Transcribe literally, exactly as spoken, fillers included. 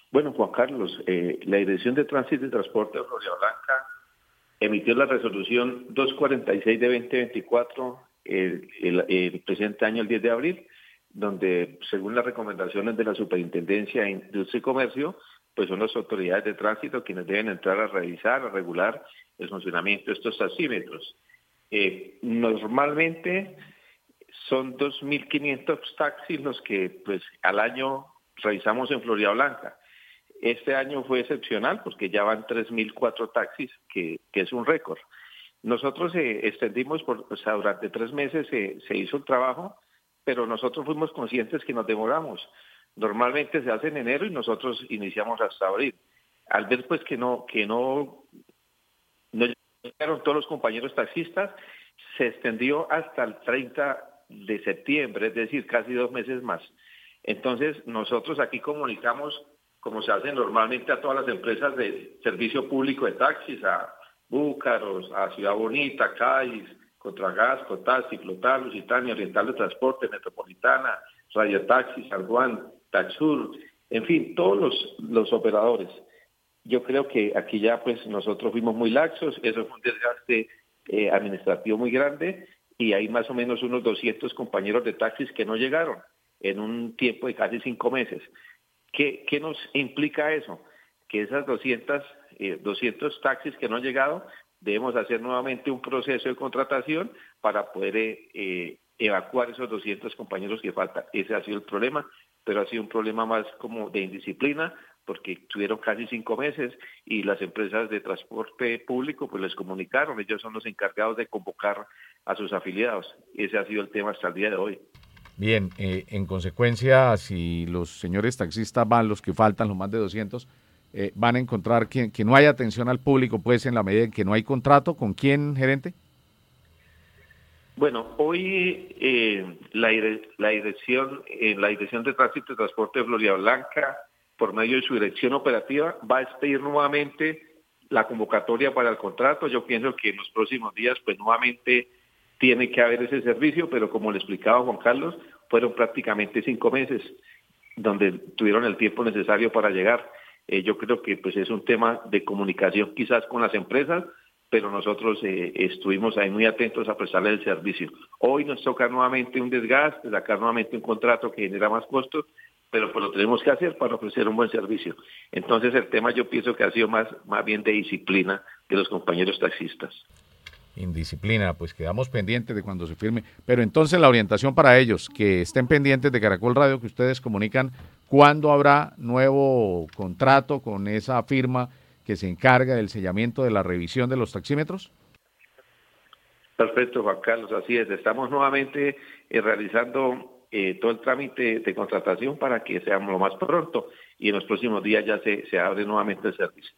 Bueno, Juan Carlos, eh, la Dirección de Tránsito y Transporte de Floridablanca emitió la resolución doscientos cuarenta y seis de dos mil veinticuatro el, el, el presente año, el diez de abril, donde, según las recomendaciones de la Superintendencia de Industria y Comercio, pues son las autoridades de tránsito quienes deben entrar a revisar, a regular el funcionamiento de estos taxímetros. Eh, normalmente son dos mil quinientos taxis los que pues al año revisamos en Floridablanca. Este año fue excepcional porque ya van tres mil cuatro taxis, que, que es un récord. Nosotros eh, extendimos, por, o sea, durante tres meses eh, se hizo el trabajo, pero nosotros fuimos conscientes que nos demoramos. Normalmente se hace en enero y nosotros iniciamos hasta abril. Al ver pues que no, que no, no llegaron todos los compañeros taxistas, se extendió hasta el treinta de septiembre, es decir, casi dos meses más. Entonces nosotros aquí comunicamos, como se hace normalmente, a todas las empresas de servicio público de taxis, a Búcaros, a Ciudad Bonita, Cádiz, Contragas, Cotal, Ciclotal, Lusitania, Oriental de Transporte, Metropolitana, Radio Taxi, San Juan, Taxur, en fin, todos los, los operadores. Yo creo que aquí ya pues nosotros fuimos muy laxos, eso fue un desgaste eh, administrativo muy grande y hay más o menos unos doscientos compañeros de taxis que no llegaron en un tiempo de casi cinco meses. ¿Qué, qué nos implica eso? Que esas doscientos, eh, doscientos taxis que no han llegado, debemos hacer nuevamente un proceso de contratación para poder eh, eh, evacuar esos doscientos compañeros que faltan. Ese ha sido el problema, pero ha sido un problema más como de indisciplina, porque tuvieron casi cinco meses y las empresas de transporte público pues les comunicaron, ellos son los encargados de convocar a sus afiliados. Ese ha sido el tema hasta el día de hoy. Bien, eh, en consecuencia, si los señores taxistas van, los que faltan, los más de doscientos, eh, van a encontrar que, que no hay atención al público, pues en la medida en que no hay contrato. ¿Con quién, gerente? Bueno, hoy eh, la, la dirección eh, la Dirección de Tránsito y Transporte de Floridablanca, por medio de su dirección operativa, va a expedir nuevamente la convocatoria para el contrato. Yo pienso que en los próximos días, pues nuevamente tiene que haber ese servicio, pero como le explicaba Juan Carlos, fueron prácticamente cinco meses donde tuvieron el tiempo necesario para llegar. Eh, yo creo que pues es un tema de comunicación quizás con las empresas, pero nosotros eh, estuvimos ahí muy atentos a prestarle el servicio. Hoy nos toca nuevamente un desgaste, sacar nuevamente un contrato que genera más costos, pero pues lo tenemos que hacer para ofrecer un buen servicio. Entonces el tema yo pienso que ha sido más, más bien de disciplina de los compañeros taxistas. Indisciplina, pues quedamos pendientes de cuando se firme, pero entonces la orientación para ellos, que estén pendientes de Caracol Radio, que ustedes comunican cuándo habrá nuevo contrato con esa firma que se encarga del sellamiento de la revisión de los taxímetros. Perfecto, Juan Carlos, así es, estamos nuevamente eh, realizando eh, todo el trámite de contratación para que sea lo más pronto y en los próximos días ya se, se abre nuevamente el servicio.